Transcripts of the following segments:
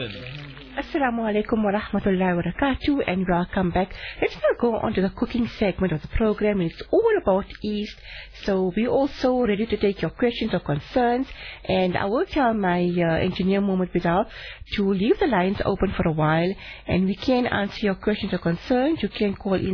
Assalamu alaikum wa rahmatullahi wa barakatuh, and welcome back. Let's now go on to the cooking segment of the program. It's all about yeast. So we're also ready to take your questions or concerns, and I will tell my engineer Mohammed Bidal to leave the lines open for a while, and we can answer your questions or concerns. You can call in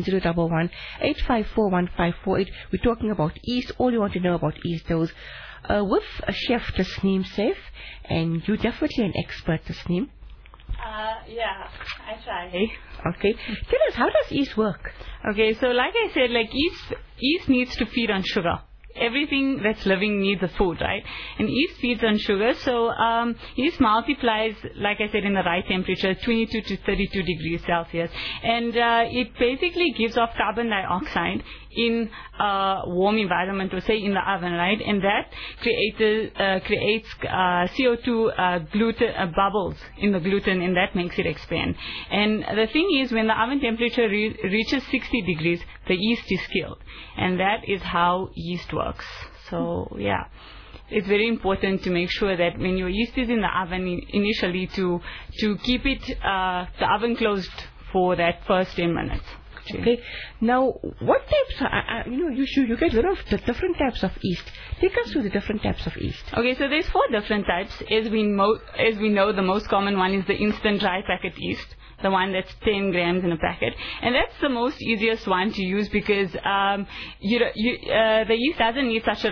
011-854-1548. We're talking about yeast. All you want to know about yeast, those with Chef Tasneem Saif, and you're definitely an expert, Tasneem. Yeah, I try. Okay. Tell us, how does yeast work? Okay, so like I said, like yeast needs to feed on sugar. Everything that's living needs a food, right? And yeast feeds on sugar. So yeast multiplies, like I said, in the right temperature, 22 to 32 degrees Celsius. And it basically gives off carbon dioxide in a warm environment, or say in the oven, right? And that creates CO2 gluten bubbles in the gluten, and that makes it expand. And the thing is, when the oven temperature reaches 60 degrees, the yeast is killed. And that is how yeast works. So, yeah. It's very important to make sure that when your yeast is in the oven initially to keep it, the oven closed for that first 10 minutes. Okay. Now, what types you get rid of the different types of yeast. Take us through the different types of yeast. Okay, so there's 4 different types. As we know, the most common one is the instant dry packet yeast, the one that's 10 grams in a packet, and that's the most easiest one to use because the yeast doesn't need such a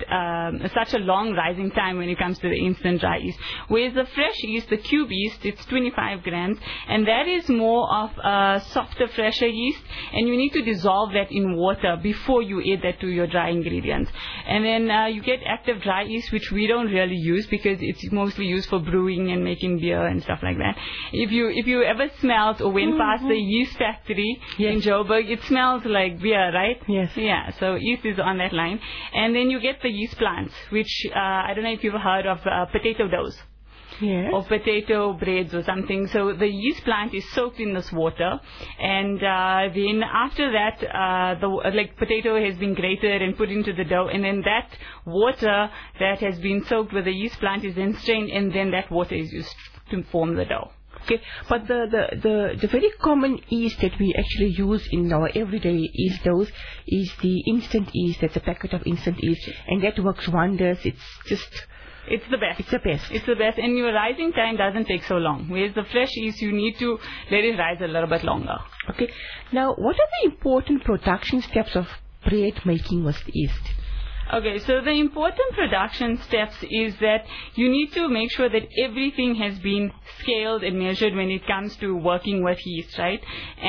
long rising time when it comes to the instant dry yeast. Whereas the fresh yeast, the cube yeast, it's 25 grams, and that is more of a softer, fresher yeast, and you need to dissolve that in water before you add that to your dry ingredients. And then you get active dry yeast, which we don't really use because it's mostly used for brewing and making beer and stuff like that. If you ever smelled or went past the yeast factory in Joburg, it smells like beer, right? Yes. Yeah, so yeast is on that line. And then you get the yeast plants, which I don't know if you've heard of potato doughs. Yes. Or potato breads or something. So the yeast plant is soaked in this water, and then after that, the potato has been grated and put into the dough, and then that water that has been soaked with the yeast plant is then strained, and then that water is used to form the dough. Okay, but the very common yeast that we actually use in our everyday yeast doughs is the instant yeast. That's a packet of instant yeast, and that works wonders. It's the best. It's the best. It's the best, and your rising time doesn't take so long. Whereas the fresh yeast, you need to let it rise a little bit longer. Okay. Now, what are the important production steps of bread making with yeast? Okay, so the important production steps is that you need to make sure that everything has been scaled and measured when it comes to working with yeast, right?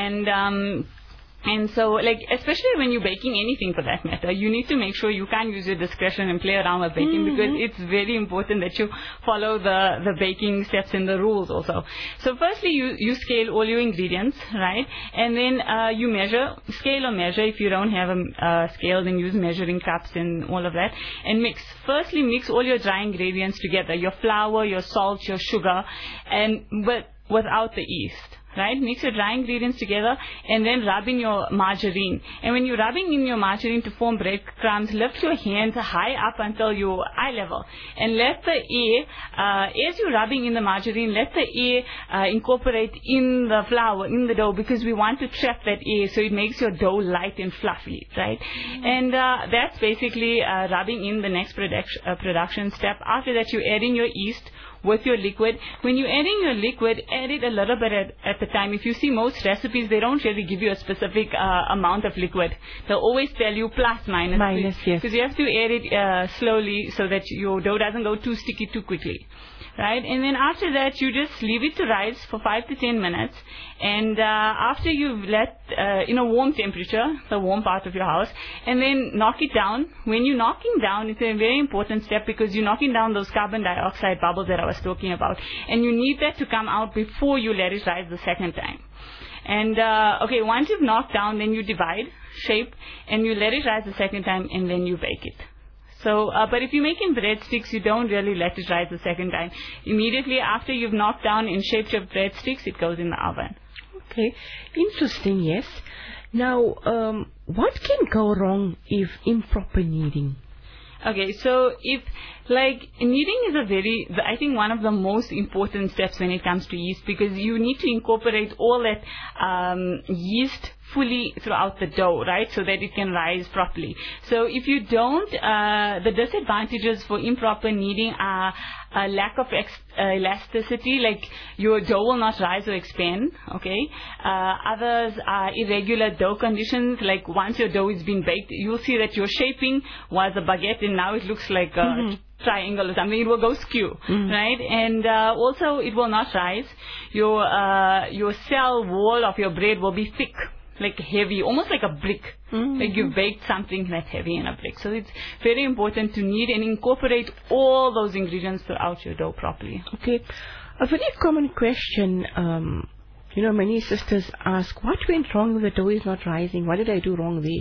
And so, especially when you're baking anything for that matter, you need to make sure you can't use your discretion and play around with baking because it's very important that you follow the baking steps and the rules also. So firstly, you scale all your ingredients, right? And then you scale or measure. If you don't have a scale, then use measuring cups and all of that. And mix. Firstly, mix all your dry ingredients together, your flour, your salt, your sugar, without the yeast. Right? Mix your dry ingredients together and then rub in your margarine. And when you're rubbing in your margarine to form breadcrumbs, lift your hands high up until your eye level. And let the air, as you're rubbing in the margarine, let the air incorporate in the flour, in the dough, because we want to trap that air so it makes your dough light and fluffy, right? And that's basically rubbing in the next production step. After that, you're adding your yeast with your liquid. When you're adding your liquid, add it a little bit at the time. If you see most recipes, they don't really give you a specific amount of liquid. They'll always tell you plus, minus. Minus, yes. Because you have to add it slowly so that your dough doesn't go too sticky too quickly. Right? And then after that, you just leave it to rise for 5 to 10 minutes. And after you've let, in a warm temperature, the warm part of your house, and then knock it down. When you're knocking down, it's a very important step because you're knocking down those carbon dioxide bubbles that I was talking about. And you need that to come out before you let it rise the second time. And, once you've knocked down, then you divide, shape, and you let it rise the second time, and then you bake it. So, but if you're making breadsticks, you don't really let it rise the second time. Immediately after you've knocked down and shaped your breadsticks, it goes in the oven. Okay, interesting, yes. Now, what can go wrong if improper kneading? Okay, so if kneading is I think one of the most important steps when it comes to yeast, because you need to incorporate all that yeast fully throughout the dough, right, so that it can rise properly. So if you don't, the disadvantages for improper kneading are a lack of elasticity, like your dough will not rise or expand, okay. Others are irregular dough conditions, like once your dough is being baked, you'll see that your shaping was a baguette and now it looks like a triangle or something. It will go skew, right? And also it will not rise. Your cell wall of your bread will be thick, like heavy, almost like a brick. Like you baked something that heavy in a brick. So it's very important to knead and incorporate all those ingredients throughout your dough properly. Okay. A very common question, many sisters ask, what went wrong with the dough is not rising? What did I do wrong there?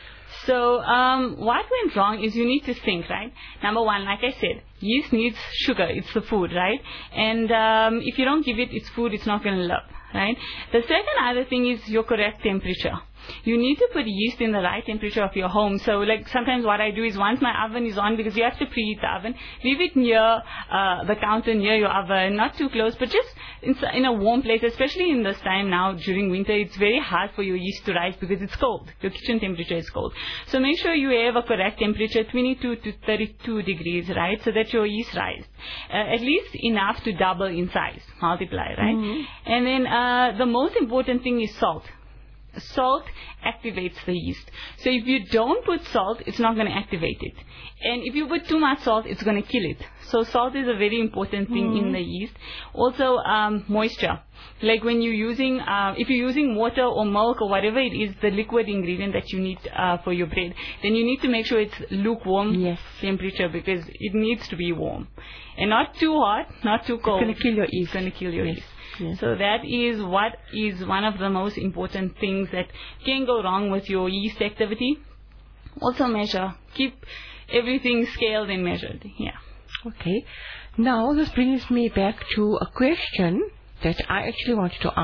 So what went wrong is you need to think, right? Number one, like I said, yeast needs sugar. It's the food, right? And if you don't give it its food, it's not going to live, right? The second other thing is your correct temperature. You need to put yeast in the right temperature of your home. So like sometimes what I do is once my oven is on, because you have to preheat the oven, leave it near the counter, near your oven, not too close, but just in a warm place, especially in this time now during winter. It's very hard for your yeast to rise because it's cold. Your kitchen temperature is cold. So make sure you have a correct temperature, 22 to 32 degrees, right, so that your yeast rise. At least enough to double in size, multiply, right? And then the most important thing is salt. Salt activates the yeast. So if you don't put salt, it's not going to activate it. And if you put too much salt, it's going to kill it. So salt is a very important thing in the yeast. Also, moisture. Like when you're using, if you're using water or milk or whatever it is, the liquid ingredient that you need for your bread, then you need to make sure it's lukewarm temperature, because it needs to be warm. And not too hot, not too cold. It's going to kill your yeast. It's going to kill your yeast. Yes. So that is what is one of the most important things that can go wrong with your yeast activity. Also measure. Keep everything scaled and measured. Yeah. Okay. Now this brings me back to a question that I actually wanted to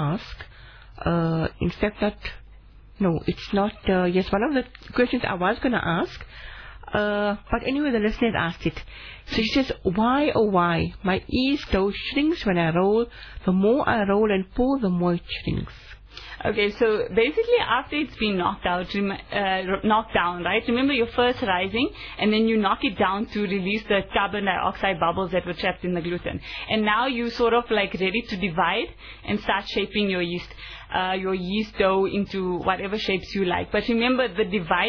ask. In fact, it's not. Yes, one of the questions I was going to ask. But anyway, the listener asked it. So she says, why, oh why, my yeast dough shrinks when I roll. The more I roll and pull, the more it shrinks. Okay, so basically after it's been knocked down, right? Remember you're first rising and then you knock it down to release the carbon dioxide bubbles that were trapped in the gluten. And now you sort of like ready to divide and start shaping your yeast dough into whatever shapes you like. But remember, the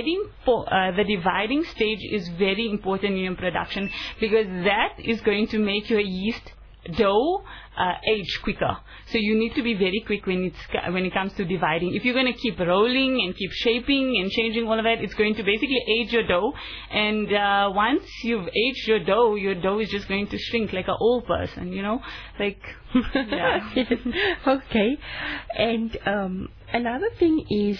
dividing stage is very important in your production, because that is going to make your yeast dough age quicker. So you need to be very quick when it comes to dividing. If you're going to keep rolling and keep shaping and changing all of that, it's going to basically age your dough. And once you've aged your dough is just going to shrink like an old person, like yeah. Okay. And another thing is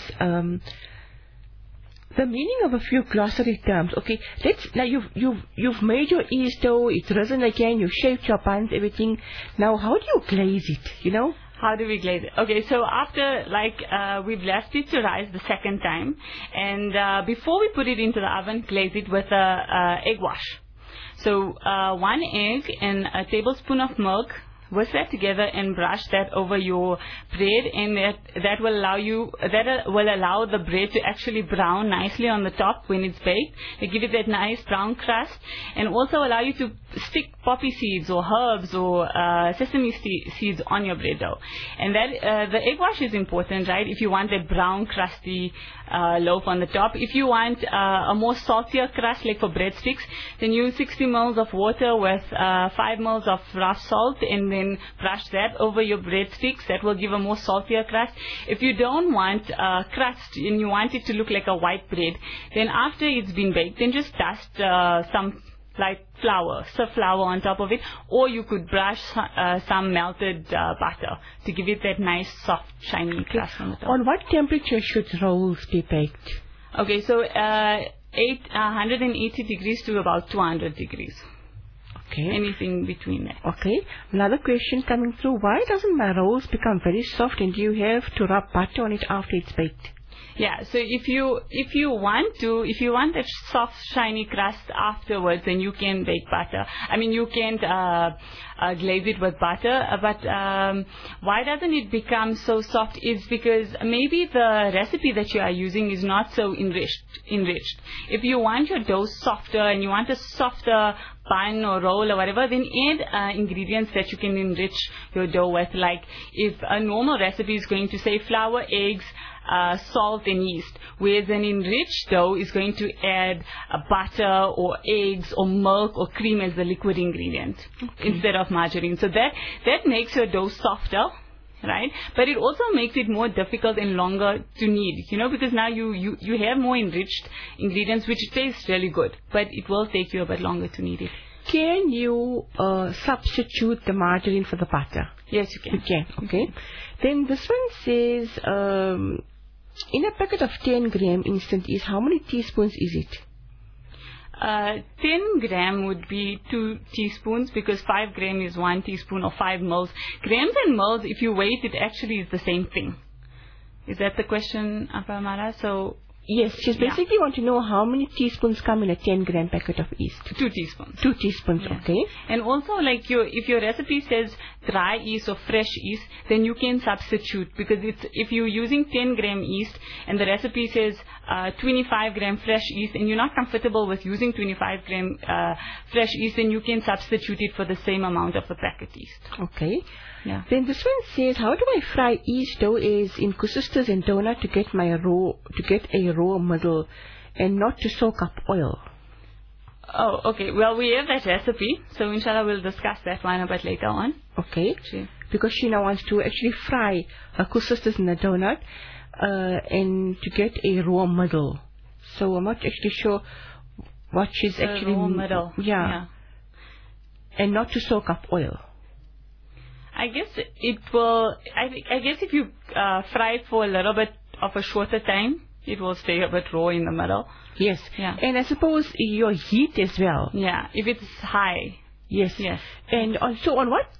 the meaning of a few glossary terms. Okay, now you've made your yeast dough, it's risen again, you've shaped your buns, everything. Now how do you glaze it, How do we glaze it? Okay, so after we've left it to rise the second time, and before we put it into the oven, glaze it with a egg wash. So 1 egg and a tablespoon of milk. Whisk that together and brush that over your bread, and that will allow the bread to actually brown nicely on the top when it's baked. They give it that nice brown crust, and also allow you to stick poppy seeds or herbs or sesame seeds on your bread dough. And that the egg wash is important, right? If you want a brown crusty loaf on the top. If you want a more saltier crust, like for breadsticks, then use 60 ml of water with 5 ml of rough salt, and then brush that over your breadsticks. That will give a more saltier crust. If you don't want crust and you want it to look like a white bread, then after it's been baked, then just dust some light flour, surf flour on top of it, or you could brush some melted butter to give it that nice soft shiny crust on the top. On what temperature should rolls be baked? Okay, so 180 degrees to about 200 degrees. Okay. Anything between that. Okay. Another question coming through. Why doesn't my rolls become very soft, and do you have to rub butter on it after it's baked? Yeah, so if you want that soft, shiny crust afterwards, then you can bake butter. I mean, you can glaze it with butter, but why doesn't it become so soft is because maybe the recipe that you are using is not so enriched. If you want your dough softer and you want a softer bun or roll or whatever, then add ingredients that you can enrich your dough with. Like if a normal recipe is going to say flour, eggs, salt and yeast, whereas an enriched dough is going to add butter or eggs or milk or cream as the liquid ingredient instead of margarine. So that makes your dough softer, right? But it also makes it more difficult and longer to knead, because now you have more enriched ingredients, which tastes really good, but it will take you a bit longer to knead it. Can you substitute the margarine for the butter? Yes, you can. You can, okay. Then this one says, in a packet of 10 gram instant yeast, how many teaspoons is it? 10 gram would be 2 teaspoons because 5 gram is 1 teaspoon or 5 mils. Grams and mils, if you weigh it actually is the same thing. Is that the question, Apamara? So yes, just basically want to know how many teaspoons come in a 10 gram packet of yeast. 2 teaspoons. 2 teaspoons, yeah. Okay. And also, like if your recipe says dry yeast or fresh yeast, then you can substitute, because if you're using 10 gram yeast and the recipe says 25 gram fresh yeast and you're not comfortable with using 25 gram fresh yeast, then you can substitute it for the same amount of the packet yeast. Okay. Yeah. Then this one says, how do I fry yeast dough as in kusistas and donut to get a raw middle and not to soak up oil? Oh, okay. Well, we have that recipe, so inshallah we'll discuss that one a bit later on. Okay. Sure. Because she now wants to actually fry her kusistas in a donut and to get a raw middle. So I'm not actually sure what she's actually... raw middle. Yeah. And not to soak up oil. I guess it will. I guess if you fry it for a little bit of a shorter time, it will stay a bit raw in the middle. Yes. Yeah. And I suppose your heat as well. Yeah. If it's high. Yes. Yes. And also on what?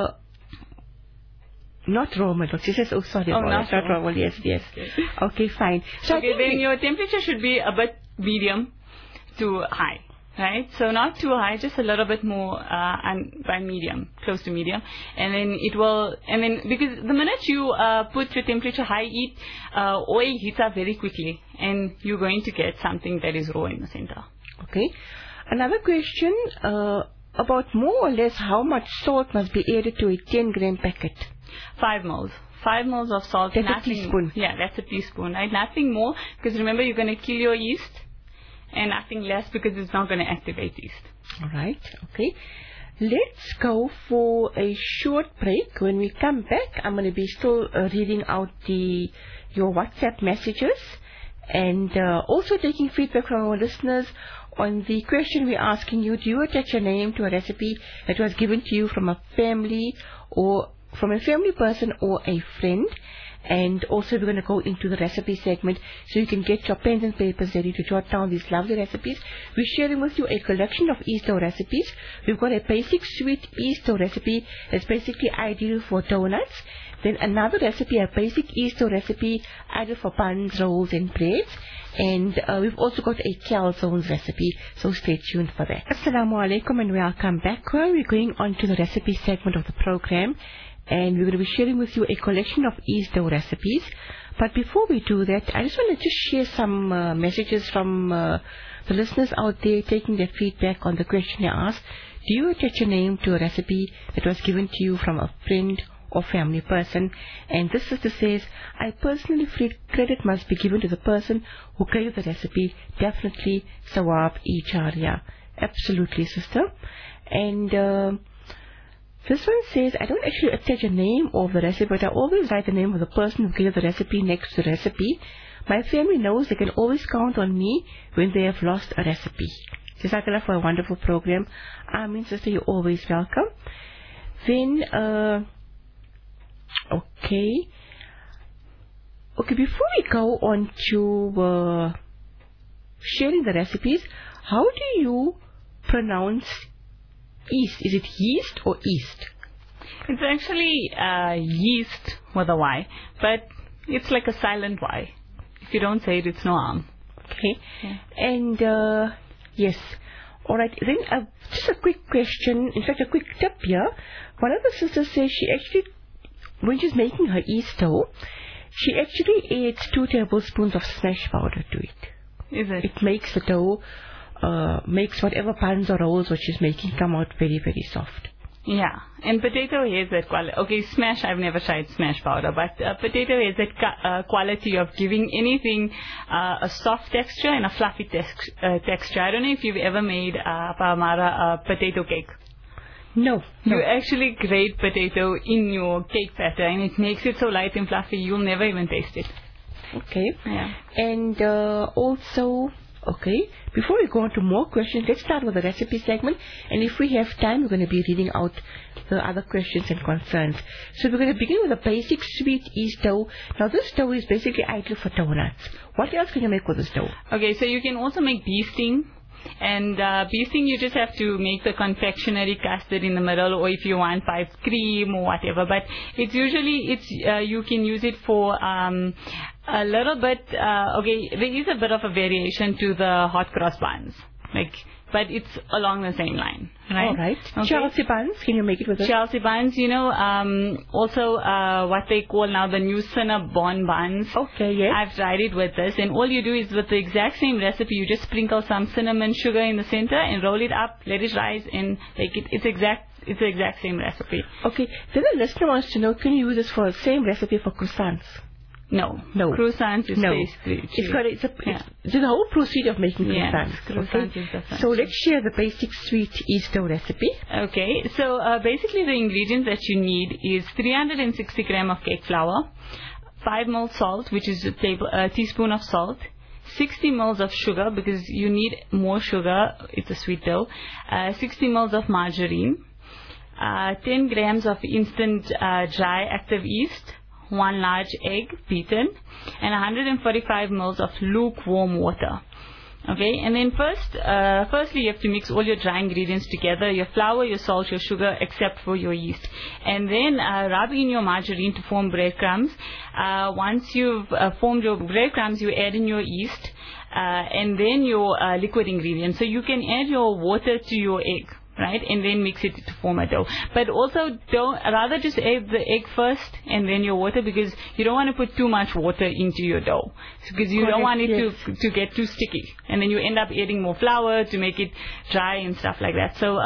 Not raw middle. She says, oh, sorry. Oh, not raw middle. Yes, yes. Okay, fine. So okay, then your temperature should be a bit medium to high. Right, so not too high, just a little bit more by medium, close to medium, and then because the minute you put your temperature high, oil heats up very quickly, and you're going to get something that is raw in the center. Okay, another question about more or less how much salt must be added to a 10 gram packet? 5 mils. 5 mils of salt. That's a teaspoon. Yeah, that's a teaspoon. Right, nothing more, because remember you're going to kill your yeast. And nothing less, because it's not going to activate yeast. All right. Okay. Let's go for a short break. When we come back, I'm going to be still reading out your WhatsApp messages and also taking feedback from our listeners on the question we're asking you. Do you attach your name to a recipe that was given to you from a family or from a family person or a friend? And also we're going to go into the recipe segment so you can get your pens and papers ready to jot down these lovely recipes. We're sharing with you a collection of yeast dough recipes. We've got a basic sweet yeast dough recipe that's basically ideal for donuts. Then another recipe, a basic yeast dough recipe ideal for buns, rolls and breads. And we've also got a calzones recipe, so stay tuned for that. Assalamu alaikum and welcome back. We're going on to the recipe segment of the program. And we're going to be sharing with you a collection of yeast dough recipes. But before we do that, I just want to share some messages from the listeners out there taking their feedback on the question I asked. Do you attach your name to a recipe that was given to you from a friend or family person? And this sister says, I personally feel credit must be given to the person who gave the recipe. Definitely sawab-e-jariya. Absolutely, sister. And this one says, I don't actually attach a name of the recipe, but I always write the name of the person who gave the recipe next to the recipe. My family knows they can always count on me when they have lost a recipe. Jazakallah for a wonderful program. Ameen, sister, you're always welcome. Then, okay, before we go on to sharing the recipes, how do you pronounce yeast? Is it yeast or east? It's actually yeast with a Y, but it's like a silent Y. If you don't say it, it's no harm. Okay. Yeah. And, yes. All right. Then just a quick question, in fact, a quick tip here. One of the sisters says she actually, when she's making her yeast dough, she actually adds 2 tablespoons of smash powder to it. Is it? It makes the dough, makes whatever buns or rolls what she's making come out very, very soft. Yeah, and potato has that quality. Okay, smash, I've never tried smash powder, but potato has that quality of giving anything a soft texture and a fluffy texture. I don't know if you've ever made, Amara, a potato cake. No. You actually grate potato in your cake batter, and it makes it so light and fluffy, you'll never even taste it. Okay. Yeah. And also, okay, before we go on to more questions, let's start with the recipe segment. And if we have time, we're going to be reading out the other questions and concerns. So we're going to begin with the basic sweet yeast dough. Now this dough is basically ideal for donuts. What else can you make with this dough? Okay, so you can also make beesting. And beesting, you just have to make the confectionery custard in the middle, or if you want piped cream or whatever. But it's usually, you can use it for a little bit, okay, there is a bit of a variation to the hot cross buns. But it's along the same line, right? All right. Okay. Chelsea buns, can you make it with it? Chelsea buns, also what they call now the new Cinnabon buns. Okay, yes. I've tried it with this, and all you do is with the exact same recipe, you just sprinkle some cinnamon sugar in the center and roll it up, let it rise, and bake it. It's the exact same recipe. Okay, then the listener wants to know, can you use this for the same recipe for croissants? No. No. Croissants is pastry. It's the whole procedure of making croissants. Yes, croissants is different. So let's share the basic sweet yeast dough recipe. Okay, so basically the ingredients that you need is 360 gram of cake flour, 5 ml salt, which is a teaspoon of salt, 60 ml of sugar, because you need more sugar, it's a sweet dough, 60 ml of margarine, 10 grams of instant dry active yeast, 1 large egg beaten, and 145 ml of lukewarm water. Okay, and then firstly you have to mix all your dry ingredients together, your flour, your salt, your sugar, except for your yeast. And then rub in your margarine to form breadcrumbs. Once you've formed your breadcrumbs, you add in your yeast, and then your liquid ingredients. So you can add your water to your egg, right, and then mix it to form a dough. But also rather just add the egg first and then your water, because you don't want to put too much water into your dough, because you don't want it to get too sticky, and then you end up adding more flour to make it dry and stuff like that. So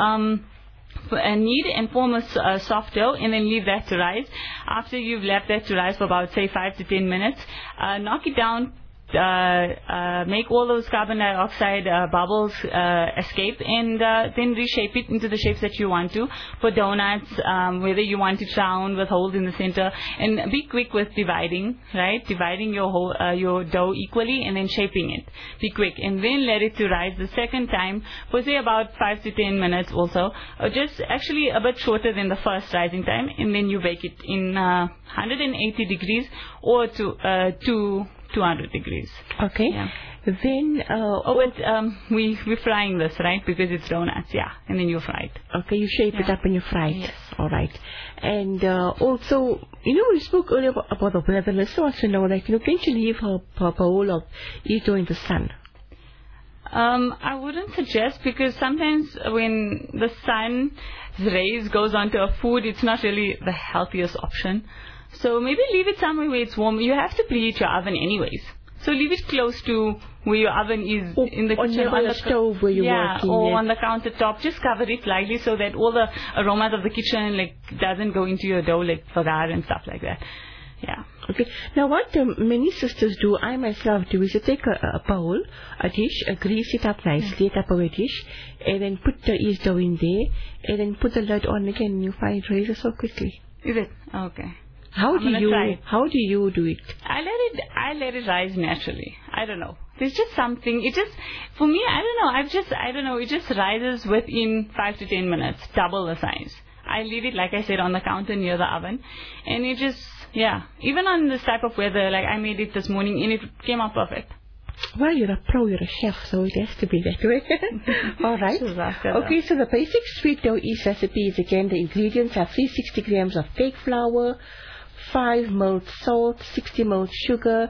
knead and form a soft dough, and then leave that to rise. After you've left that to rise for about, say, 5 to 10 minutes, knock it down, make all those carbon dioxide bubbles escape, and then reshape it into the shapes that you want to. For donuts, whether you want it round with holes in the center, and be quick with dividing, right? Dividing your dough equally and then shaping it. Be quick, and then let it to rise the second time for, say, about 5 to 10 minutes also, or just actually a bit shorter than the first rising time, and then you bake it in 180 degrees or to 200 degrees. Okay. Yeah. Then, we're frying this, right? Because it's donuts, yeah. And then you fry it. Okay, you shape it up and you fry it. Yes. All right. And also, we spoke earlier about the weather. The listener wants to know, can you leave her bowl of yeast dough in the sun? I wouldn't suggest, because sometimes when the sun's rays goes onto a food, it's not really the healthiest option. So maybe leave it somewhere where it's warm. You have to preheat your oven anyways. So leave it close to where your oven is, in the kitchen, on the stove where you're working. Or on the countertop. Just cover it lightly so that all the aromas of the kitchen doesn't go into your dough, like vagar and stuff like that. Yeah. Okay. Now what many sisters do, I myself do, is to take a bowl, a dish, grease it up nicely, a Tupperware dish, and then put the yeast dough in there, and then put the lid on again, and you find it rises so quickly. Is it? Okay. How do you do it? I let it rise naturally. I don't know. There's just something. For me, I don't know. It just rises within 5 to 10 minutes, double the size. I leave it, like I said, on the counter near the oven, and it just, even on this type of weather, like I made it this morning and it came out perfect. Well, you're a pro, you're a chef, so it has to be that way. All right. Okay, so the basic sweet dough yeast recipe is, again, the ingredients are 360 grams of cake flour, 5 ml salt, 60 ml sugar,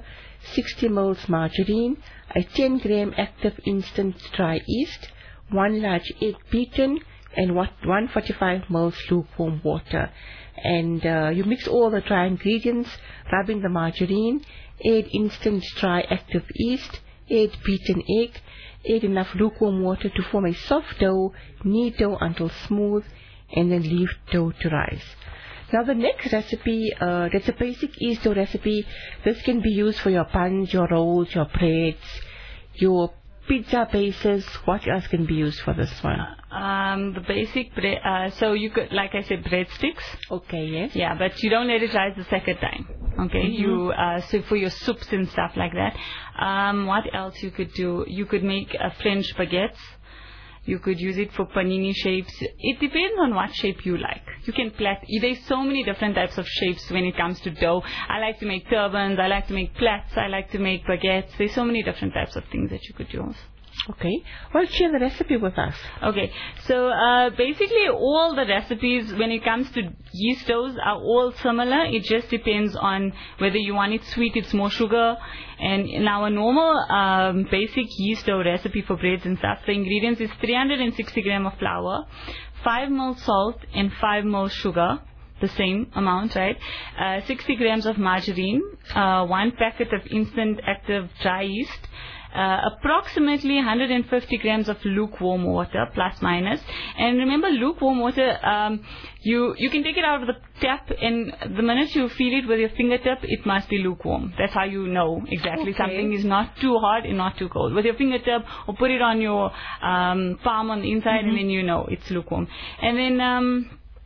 60 ml margarine, a 10 gram active instant dry yeast, 1 large egg beaten, and 145 ml lukewarm water. And you mix all the dry ingredients, rub in the margarine, add instant dry active yeast, add beaten egg, add enough lukewarm water to form a soft dough, knead dough until smooth, and then leave dough to rise. Now the next recipe, that's a basic yeast dough recipe. This can be used for your buns, your rolls, your breads, your pizza bases. What else can be used for this one? The basic bread, so you could, like I said, breadsticks. Okay, yes. Yeah, but you don't let it rise the second time. Okay, you, so for your soups and stuff like that. What else you could do? You could make French baguettes. You could use it for panini shapes. It depends on what shape you like. You can plait. There's so many different types of shapes when it comes to dough. I like to make turbans. I like to make plaits. I like to make baguettes. There's so many different types of things that you could use. Okay. Well, share the recipe with us. Okay. So basically all the recipes when it comes to yeast doughs are all similar. It just depends on whether you want it sweet, it's more sugar. And in our normal basic yeast dough recipe for breads and stuff, the ingredients is 360 grams of flour, 5 ml salt, and 5 ml sugar. The same amount, right? 60 grams of margarine, 1 packet of instant active dry yeast, approximately 150 grams of lukewarm water, plus minus. And remember, lukewarm water, you can take it out of the tap, and the minute you feel it with your fingertip, it must be lukewarm. That's how you know exactly something is not too hot and not too cold. With your fingertip, or put it on your palm on the inside, and then you know it's lukewarm. And then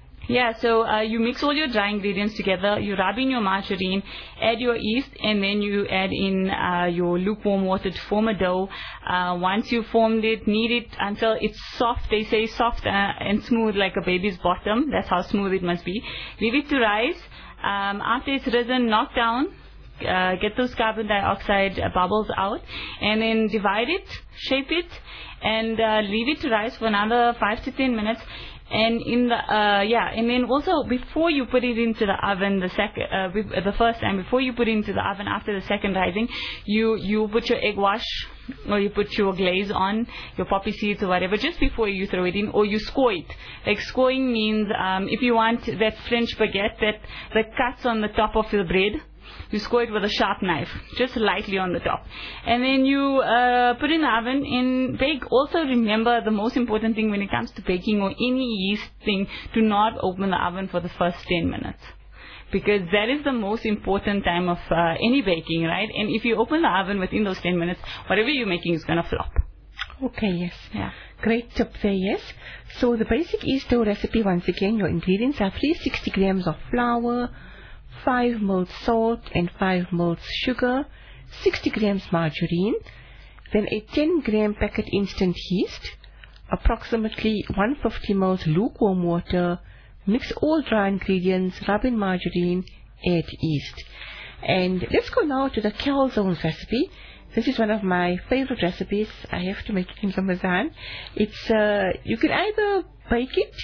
so you mix all your dry ingredients together, you rub in your margarine, add your yeast, and then you add in your lukewarm water to form a dough. Once you formed it, knead it until it's soft. They say soft and smooth like a baby's bottom. That's how smooth it must be. Leave it to rise. After it's risen, knock down. Get those carbon dioxide bubbles out, and then divide it, shape it, and leave it to rise for another 5 to 10 minutes. And in the and then also before you put it into the oven, the first time before you put it into the oven after the second rising, you put your egg wash, or you put your glaze on, your poppy seeds or whatever, just before you throw it in, or you score it. Like scoring means if you want that French baguette that cuts on the top of the bread, you score it with a sharp knife, just lightly on the top. And then you put it in the oven and bake. Also remember, the most important thing when it comes to baking or any yeast thing, do not open the oven for the first 10 minutes. Because that is the most important time of any baking, right? And if you open the oven within those 10 minutes, whatever you're making is going to flop. Okay, yes. Yeah. Great tip there, yes. So the basic yeast dough recipe, once again, your ingredients are 360 grams of flour, 5 ml salt and 5 ml sugar, 60 grams margarine, then a 10 gram packet instant yeast, approximately 150 ml lukewarm water. Mix all dry ingredients, rub in margarine, add yeast. And let's go now to the calzones recipe. This is one of my favorite recipes. I have to make it in Ramadan. It's you can either bake it,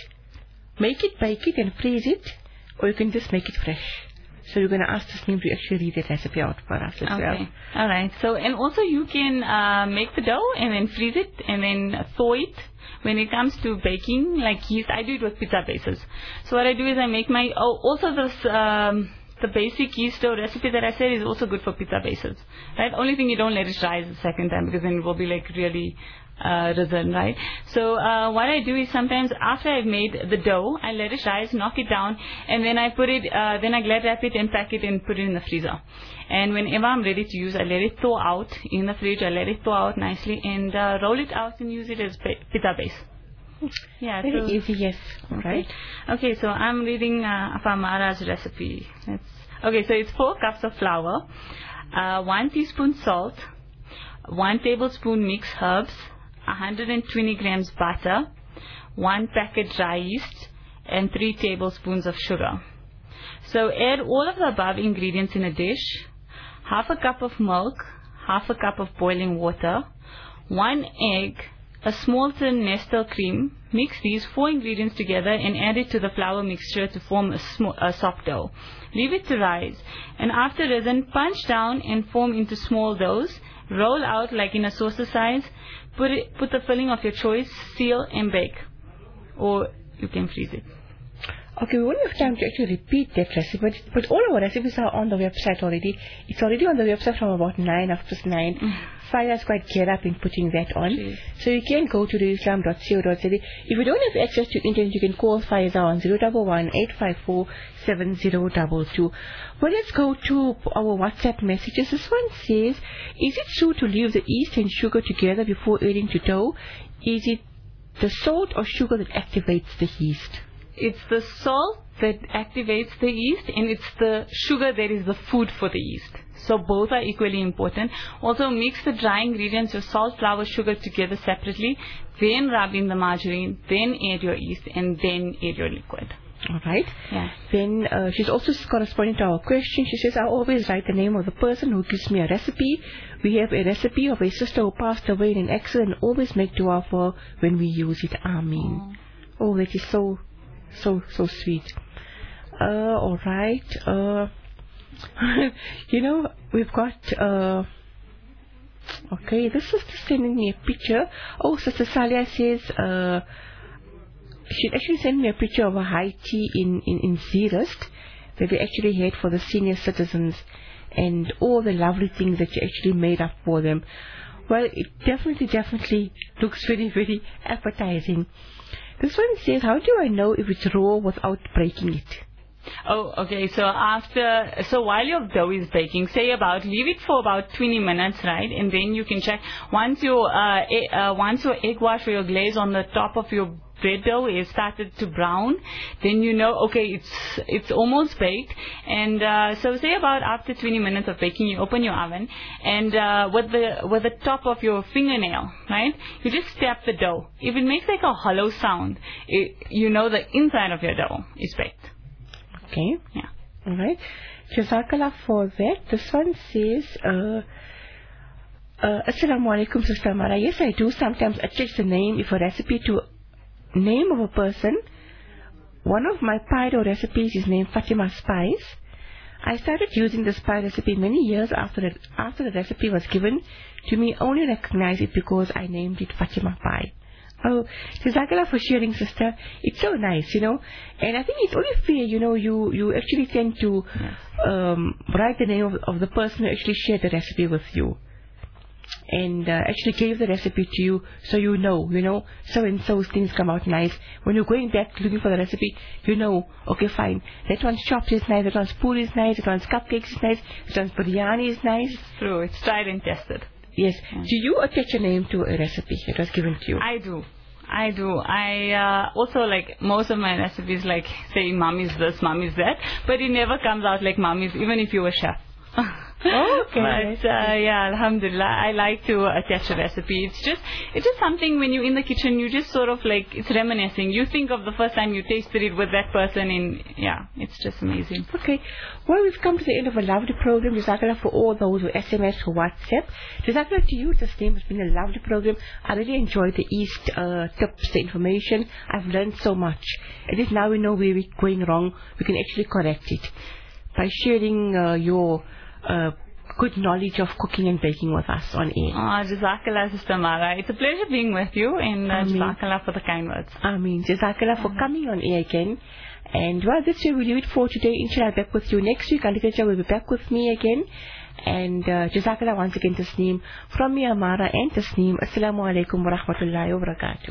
bake it and freeze it, or you can just make it fresh. So you're going to ask Tasneem to actually read the recipe out for us as well. All right. So, and also you can make the dough and then freeze it and then thaw it. When it comes to baking, like yeast, I do it with pizza bases. So what I do is I make my, also this, the basic yeast dough recipe that I said is also good for pizza bases. Right? Only thing, you don't let it rise the second time, because then it will be like really risen, right? So what I do is sometimes after I've made the dough, I let it rise, knock it down, and then I put it, then I glad wrap it and pack it and put it in the freezer. And whenever I'm ready to use, I let it thaw out in the fridge. I let it thaw out nicely and roll it out and use it as pizza base. Yeah, very easy, yes. Right. Okay, so I'm reading Afamara's recipe. Okay, so it's 4 cups of flour, 1 teaspoon salt, 1 tablespoon mixed herbs, 120 grams butter, 1 packet dry yeast, and 3 tablespoons of sugar. So add all of the above ingredients in a dish, half a cup of milk, half a cup of boiling water, 1 egg, a small tin Nestle cream. Mix these 4 ingredients together and add it to the flour mixture to form a soft dough. Leave it to rise, and after risen, punch down and form into small doughs. Roll out like in a saucer size. Put the filling of your choice, seal and bake. Or you can freeze it. Okay, we won't have time to actually repeat that recipe, but all our recipes are on the website already. It's already on the website from about 9:09. Faiza's quite geared up in putting that on. Jeez. So you can go to islam.co.za. If you don't have access to internet, you can call Faiza on 011-854-7022. Well, let's go to our WhatsApp messages. This one says, is it true to leave the yeast and sugar together before adding to dough? Is it the salt or sugar that activates the yeast? It's the salt that activates the yeast, and it's the sugar that is the food for the yeast. So both are equally important. Also, mix the dry ingredients of salt, flour, sugar together separately. Then rub in the margarine. Then add your yeast, and then add your liquid. All right. Yeah. Then she's also corresponding to our question. She says, I always write the name of the person who gives me a recipe. We have a recipe of a sister who passed away in an accident and always make dua for when we use it. Ameen. Oh, that is so sweet. All right. We've got okay, this is just sending me a picture. Oh, Sister Salia says she actually sent me a picture of a high tea in Zeerust that we actually had for the senior citizens, and all the lovely things that you actually made up for them. Well, it definitely looks very, very appetizing. This one says, how do I know if it's raw without breaking it? Oh, okay. So while your dough is baking, leave it for about 20 minutes, right? And then you can check once your egg wash or your glaze on the top of your bread dough is started to brown, then you know, okay, it's almost baked. And so say about after 20 minutes of baking, you open your oven, and with the top of your fingernail, right, you just tap the dough. If it makes like a hollow sound, you know the inside of your dough is baked. Okay. Yeah. All right. Jazakallah for that. This one says, Assalamu alaikum, Sister Mara. Yes, I do sometimes attach the name of a recipe to name of a person. One of my pie dough recipes is named Fatima Spice. I started using this pie recipe many years after the recipe was given to me. Only recognize it because I named it Fatima Pie. Oh, Jazakallah for sharing, sister. It's so nice, and I think it's only fair, you actually tend to write the name of the person who actually shared the recipe with you, and actually gave the recipe to you, so so and so things come out nice. When you're going back looking for the recipe, okay, fine, that one's chops is nice, that one's puri is nice, that one's cupcakes is nice, that one's biryani is nice. True, it's tried and tested. Yes. Do you attach a name to a recipe that was given to you? I do. I also, like, most of my recipes, like, say mommy's this, mommy's that, but it never comes out like mommy's, even if you're a chef. Okay. But yeah, alhamdulillah, I like to attach a recipe. It's just something when you're in the kitchen, you just sort of like, it's reminiscing. You think of the first time you tasted it with that person, and yeah, it's just amazing. Okay. Well, we've come to the end of a lovely program. Jazakallah for all those who SMS or WhatsApp. Jazakallah to you, Tasneem. It's been a lovely program. I really enjoyed the East tips, the information. I've learned so much. At least now we know where we're going wrong. We can actually correct it by sharing your good knowledge of cooking and baking with us on air. Jazakallah, Sister Mara. It's a pleasure being with you, and Jazakallah for the kind words. Ameen. Jazakallah for coming on air again. And well, that's where we'll leave it for today. Inshallah, back with you next week. Alikaja will be back with me again. And Jazakallah once again, Tasneem. From me, Amara and Tasneem. Assalamu alaikum wa rahmatullahi wa barakatuh.